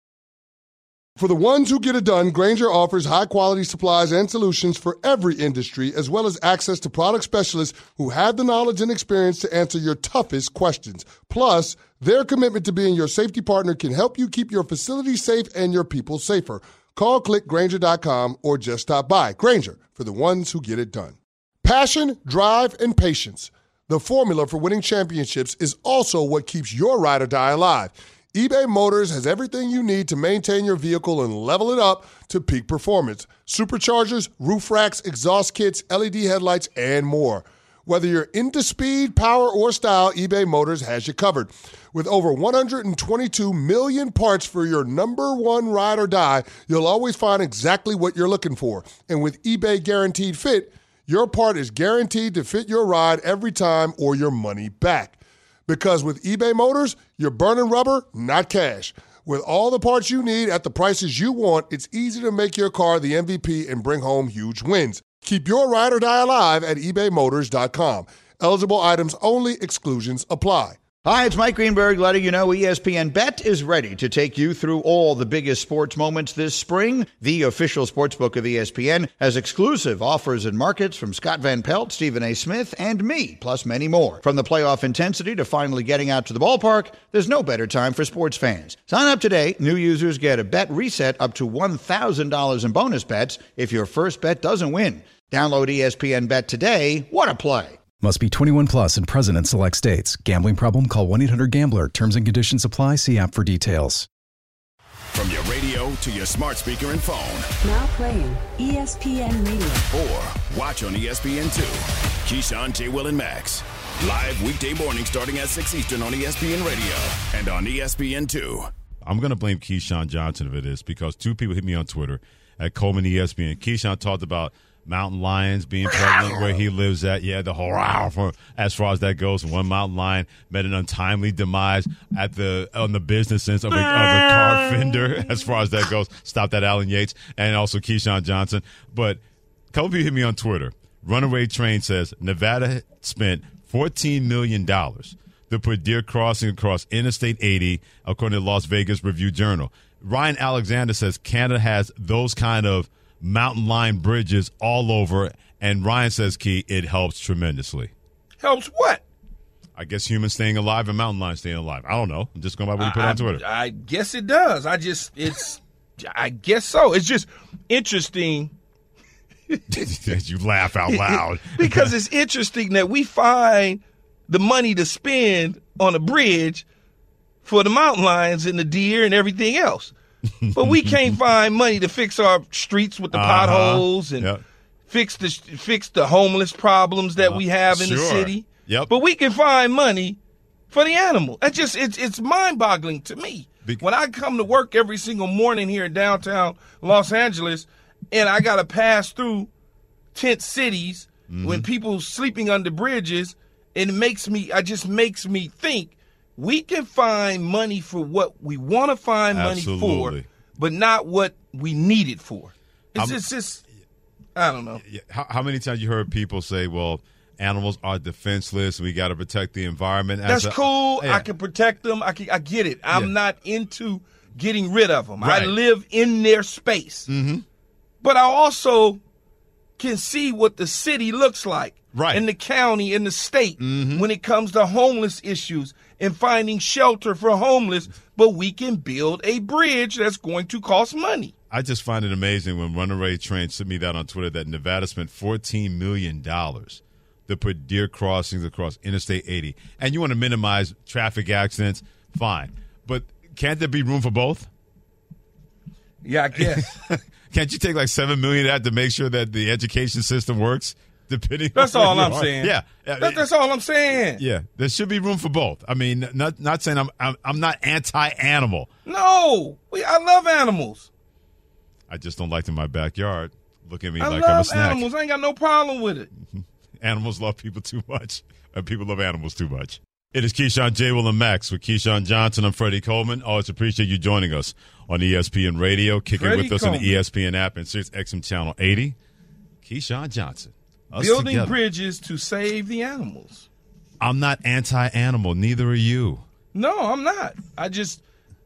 For the ones who get it done, Grainger offers high-quality supplies and solutions for every industry, as well as access to product specialists who have the knowledge and experience to answer your toughest questions. Plus, their commitment to being your safety partner can help you keep your facility safe and your people safer. Call, click Grainger dot com, or just stop by. Grainger, for the ones who get it done. Passion, drive, and patience. The formula for winning championships is also what keeps your ride or die alive. eBay Motors has everything you need to maintain your vehicle and level it up to peak performance. Superchargers, roof racks, exhaust kits, L E D headlights, and more. Whether you're into speed, power, or style, eBay Motors has you covered. With over one hundred twenty-two million parts for your number one ride or die, you'll always find exactly what you're looking for. And with eBay Guaranteed Fit, your part is guaranteed to fit your ride every time or your money back. Because with eBay Motors, you're burning rubber, not cash. With all the parts you need at the prices you want, it's easy to make your car the M V P and bring home huge wins. Keep your ride or die alive at ebay motors dot com. Eligible items only. Exclusions apply. Hi, it's Mike Greenberg letting you know E S P N Bet is ready to take you through all the biggest sports moments this spring. The official sportsbook of E S P N has exclusive offers and markets from Scott Van Pelt, Stephen A. Smith, and me, plus many more. From the playoff intensity to finally getting out to the ballpark, there's no better time for sports fans. Sign up today. New users get a bet reset up to one thousand dollars in bonus bets if your first bet doesn't win. Download E S P N Bet today. What a play. Must be twenty-one plus and present in select states. Gambling problem? Call one eight hundred gambler. Terms and conditions apply. See app for details. From your radio to your smart speaker and phone. Now playing E S P N Radio. Or watch on E S P N two. Keyshawn, J. Will, and Max. Live weekday morning starting at six Eastern on E S P N Radio and on E S P N two. I'm going to blame Keyshawn Johnson for this because two people hit me on Twitter at Coleman E S P N. Keyshawn talked about mountain lions being prevalent where he lives at. Yeah, the whole for as far as that goes. And one mountain lion met an untimely demise at the on the business sense of a, of a car fender. As far as that goes, stop that, Alan Yates, and also Keyshawn Johnson. But a couple of you hit me on Twitter. Runaway Train says Nevada spent fourteen million dollars to put deer crossing across Interstate eighty, according to the Las Vegas Review-Journal. Ryan Alexander says Canada has those kind of mountain lion bridges all over, and Ryan says, Key, it helps tremendously. Helps what? I guess humans staying alive and mountain lions staying alive. I don't know. I'm just going by what you put I, on Twitter. I, I guess it does. I just, it's, I guess so. It's just interesting. You laugh out loud. Because it's interesting that we find the money to spend on a bridge for the mountain lions and the deer and everything else. But we can't find money to fix our streets with the uh-huh. potholes and yep. fix the fix the homeless problems that uh, we have in sure. the city. Yep. But we can find money for the animal. It's just it's it's mind-boggling to me. Be- when I come to work every single morning here in downtown Los Angeles, and I got to pass through tent cities mm-hmm. when people sleeping under bridges, it makes me. It just makes me think. We can find money for what we want to find Absolutely. money for, but not what we need it for. It's, it's just, I don't know. How, how many times you heard people say, well, animals are defenseless. We got to protect the environment. That's a, cool. Yeah. I can protect them. I, can, I get it. I'm yeah. not into getting rid of them. Right. I live in their space. Mm-hmm. But I also can see what the city looks like. Right. In the county, in the state, mm-hmm. when it comes to homeless issues and finding shelter for homeless, but we can build a bridge that's going to cost money. I just find it amazing when Runaway Train sent me that on Twitter that Nevada spent fourteen million dollars to put deer crossings across Interstate eighty, and you want to minimize traffic accidents, fine. But can't there be room for both? Yeah, I guess. Can't you take like seven million dollars of that to make sure that the education system works? Depending That's on all where I'm you are? saying. Yeah, that, that's all I'm saying. Yeah, there should be room for both. I mean, not not saying I'm I'm, I'm not anti-animal. No, we, I love animals. I just don't like them in my backyard. Look at me I like I'm a love snack. animals. I ain't got no problem with it. Animals love people too much, and people love animals too much. It is Keyshawn, J. Will, and Max with Keyshawn Johnson. I'm Freddie Coleman. Always appreciate you joining us on E S P N Radio, kicking Freddie with us Coleman. on the E S P N app and Sirius X M Channel eighty. Keyshawn Johnson. Us Building together. bridges to save the animals. I'm not anti-animal. Neither are you. No, I'm not. I just,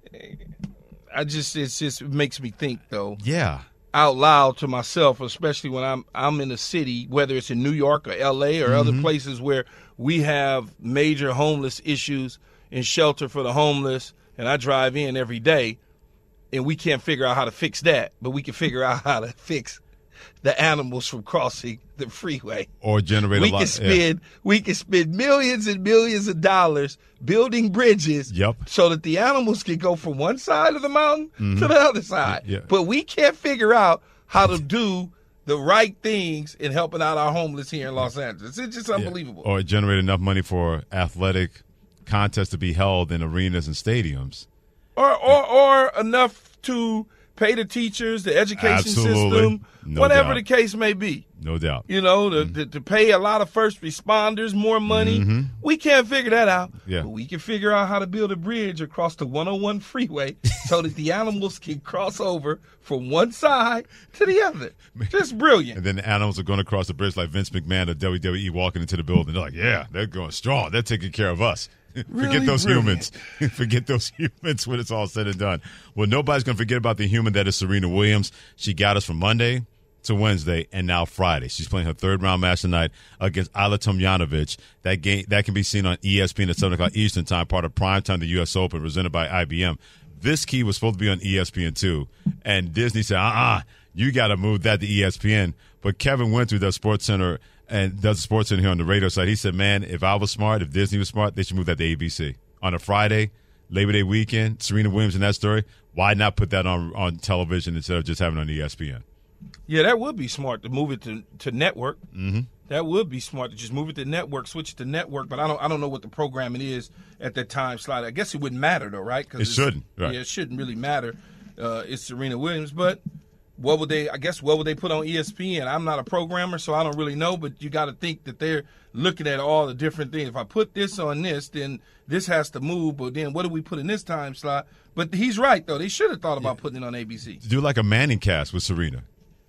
I just, it's just it makes me think though. Yeah. Out loud to myself, especially when I'm I'm in a city, whether it's in New York or L A or Mm-hmm. other places where we have major homeless issues and shelter for the homeless, and I drive in every day, and we can't figure out how to fix that, but we can figure out how to fix the animals from crossing the freeway. Or generate we a lot. can spend yeah. we can spend millions and millions of dollars building bridges Yep. so that the animals can go from one side of the mountain Mhm. to the other side. Yeah. But we can't figure out how to do the right things in helping out our homeless here in Los Angeles. It's just unbelievable. Or generate enough money for athletic contests to be held in arenas and stadiums. Or, or or enough to pay the teachers, the education Absolutely. system, No whatever doubt. the case may be. No doubt. You know, to, to, to pay a lot of first responders more money. Mhm. We can't figure that out. Yeah. But we can figure out how to build a bridge across the one oh one freeway so that the animals can cross over from one side to the other. Just brilliant. And then the animals are going to cross the bridge like Vince McMahon of W W E walking into the building. They're like, yeah, they're going strong. They're taking care of us. Really forget those brilliant. humans. Forget those humans when it's all said and done. Well, nobody's going to forget about the human that is Serena Williams. She got us from Monday to Wednesday and now Friday. She's playing her third round match tonight against Ayla Tomljanovic. That game that can be seen on E S P N at seven o'clock Eastern Time, part of Primetime, the U S Open, presented by I B M. This key was supposed to be on E S P N two, and Disney said, uh-uh, you got to move that to E S P N. But Kevin went through the Sports Center and does the Sports Center here on the radio side. He said, man, if I was smart, if Disney was smart, they should move that to A B C. On a Friday, Labor Day weekend, Serena Williams in that story, why not put that on on television instead of just having it on E S P N? Yeah, that would be smart to move it to, to network. Mm-hmm. That would be smart to just move it to network, switch it to network. But I don't I don't know what the programming is at that time slot. I guess it wouldn't matter, though, right? Cause It shouldn't, right. Yeah, it shouldn't really matter. Uh, it's Serena Williams. But what would they – I guess what would they put on E S P N? I'm not a programmer, so I don't really know. But you got to think that they're looking at all the different things. If I put this on this, then this has to move. But then what do we put in this time slot? But he's right, though. They should have thought about putting it on A B C. Do like a Manning cast with Serena.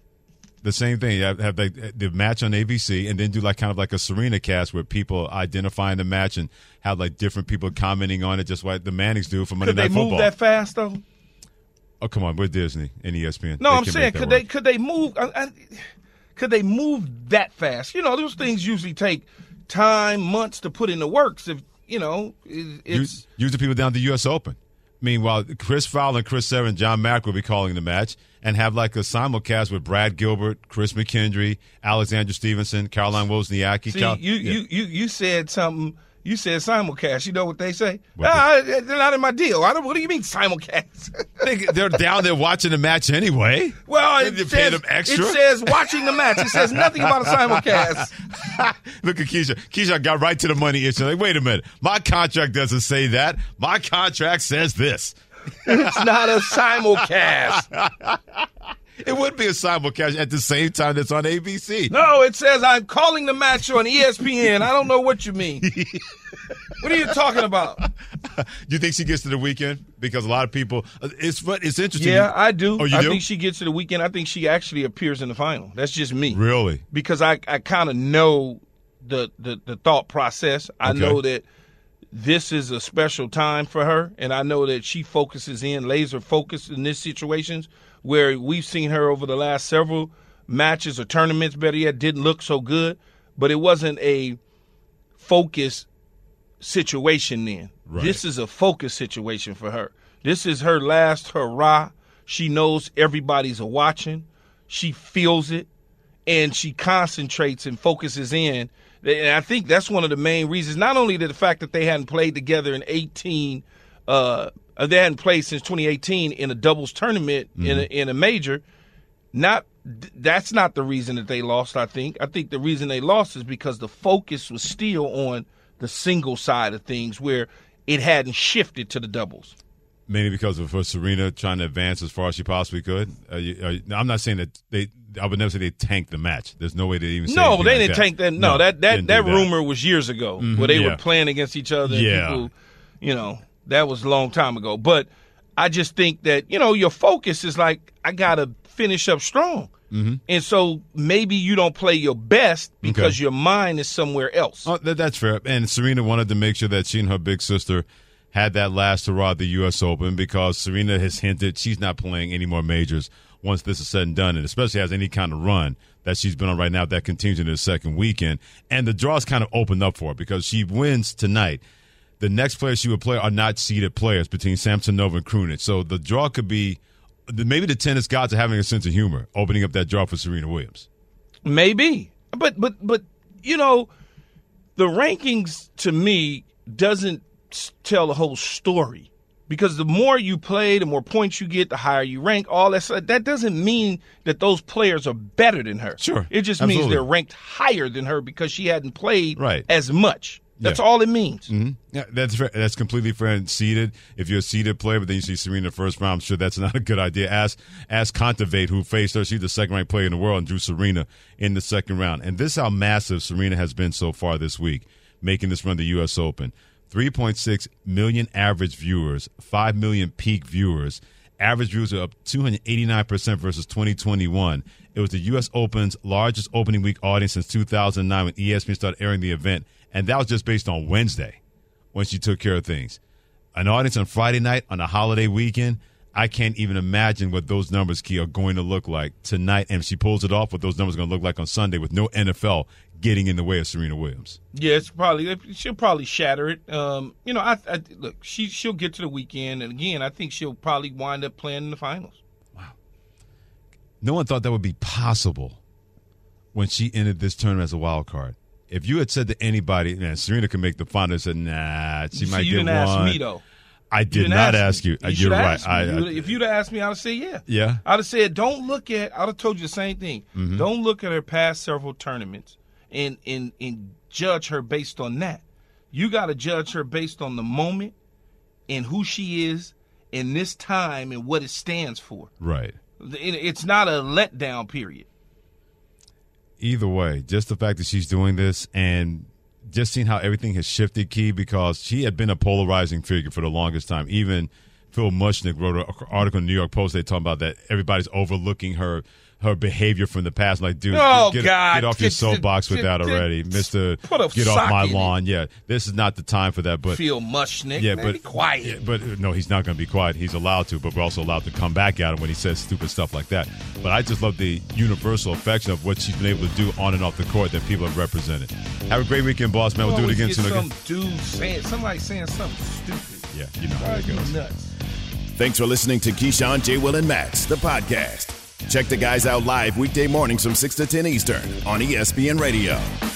The same thing. You have, have like the match on A B C, and then do like kind of like a Serena cast where people identifying the match and have like different people commenting on it, just like the Mannings do for Monday Could they Night move Football. that fast, though? Oh, come on, we're Disney and E S P N. No, They I'm can saying make that could work. they could they move? I, I, could they move that fast? You know, those things usually take time, months to put in the works. If you know, it, it's Use, use the people down to the U S Open. Meanwhile, Chris Fowler and Chris Severn, John Mack will be calling the match and have like a simulcast with Brad Gilbert, Chris McKendry, Alexander Stevenson, Caroline Wozniacki. see Cal- you, yeah. you you you said something. You said simulcast. You know what they say? What Ah, they're not in my deal. I don't, what do you mean simulcast? They- They're down there watching the match anyway. well, They it pay says, them extra. it says watching the match. It says nothing about a simulcast. Look at Keisha. Keisha got right to the money issue. Like, wait a minute. My contract doesn't say that. My contract says this. It's not a simulcast. It would be a simulcast at the same time that's on A B C. No, it says I'm calling the match on E S P N. I don't know what you mean. What are you talking about? You think she gets to the weekend? Because a lot of people, it's fun- it's interesting. Yeah, I do. Oh, you I do? think she gets to the weekend. I think she actually appears in the final. That's just me. Really? Because I, I kind of know the, the, the thought process. I Okay. know that this is a special time for her, and I know that she focuses in, laser focused in these situations where we've seen her over the last several matches or tournaments, better yet, didn't look so good, but it wasn't a focus situation then. Right. This is a focus situation for her. This is her last hurrah. She knows everybody's watching. She feels it, and she concentrates and focuses in And I think that's one of the main reasons. Not only the fact that they hadn't played together in eighteen, uh, they hadn't played since twenty eighteen in a doubles tournament mm-hmm. in a, in a major. Not that's not the reason that they lost. I think. I think the reason they lost is because the focus was still on the single side of things, where it hadn't shifted to the doubles. Mainly because of for Serena trying to advance as far as she possibly could. Are you, are you, I'm not saying that they. I would never say they tanked the match. There's no way they even. Say no, they like didn't that. tank that. No, no that that that rumor that. was years ago, mm-hmm, where they yeah. were playing against each other. And yeah, people, you know, that was a long time ago. But I just think that you know your focus is like I gotta finish up strong, mm-hmm. and so maybe you don't play your best because okay. your mind is somewhere else. Oh, that, that's fair. And Serena wanted to make sure that she and her big sister had that last hurrah at the U S Open, because Serena has hinted she's not playing any more majors once this is said and done, and especially has any kind of run that she's been on right now that continues into the second weekend. And the draw's kind of opened up for her because she wins tonight. The next players she would play are not seeded players between Samsonova and Krunic. So the draw could be maybe the tennis gods are having a sense of humor, opening up that draw for Serena Williams. Maybe. But, but, but you know, the rankings to me doesn't tell the whole story, because the more you play, the more points you get, the higher you rank. All that stuff. That doesn't mean that those players are better than her. Sure, it just absolutely. means they're ranked higher than her because she hadn't played right. as much. That's yeah. all it means. Mm-hmm. Yeah, that's fair. That's completely fair and seeded. If you're a seeded player, but then you see Serena in the first round, I'm sure that's not a good idea. Ask ask Kontaveit, who faced her. She's the second-ranked player in the world, and drew Serena in the second round. And this is how massive Serena has been so far this week, making this run the U S Open. three point six million average viewers, five million peak viewers. Average views are up two hundred eighty-nine percent versus twenty twenty-one. It was the U S Open's largest opening week audience since two thousand nine when E S P N started airing the event. And that was just based on Wednesday when she took care of things. An audience on Friday night on a holiday weekend, I can't even imagine what those numbers, Key, are going to look like tonight. And if she pulls it off, what those numbers are going to look like on Sunday with no N F L getting in the way of Serena Williams. Yeah, it's probably she'll probably shatter it. Um, you know, I, I look, she she'll get to the weekend, and again, I think she'll probably wind up playing in the finals. Wow, no one thought that would be possible when she entered this tournament as a wild card. If you had said to anybody, man, Serena can make the final, said, nah, she you might see, you get didn't one. Ask me though. I did not ask, ask you. you. You're right. I, I, if you'd have asked me, I'd have said yeah. Yeah. I'd have said, don't look at. I'd have told you the same thing. Mm-hmm. Don't look at her past several tournaments and and and judge her based on that. You got to judge her based on the moment and who she is in this time and what it stands for. Right. It, it's not a letdown period. Either way, just the fact that she's doing this and just seeing how everything has shifted, Key, because she had been a polarizing figure for the longest time. Even Phil Mushnick wrote an article in the New York Post. They talking about that everybody's overlooking her her behavior from the past. Like, dude, oh, get, God. get off your Get, soapbox with get, that already, Mister Put a Get off my sock in lawn. it. Yeah, this is not the time for that. But Phil Mushnick, yeah, man, but be quiet. Yeah, but no, he's not going to be quiet. He's allowed to, but we're also allowed to come back at him when he says stupid stuff like that. But I just love the universal affection of what she's been able to do on and off the court that people have represented. Have a great weekend, boss man. We'll do it again soon. Some dude saying somebody saying something stupid. Yeah, you know how it goes. Nuts. Thanks for listening to Keyshawn, J. Will, and Max, the podcast. Check the guys out live weekday mornings from six to ten Eastern on E S P N Radio.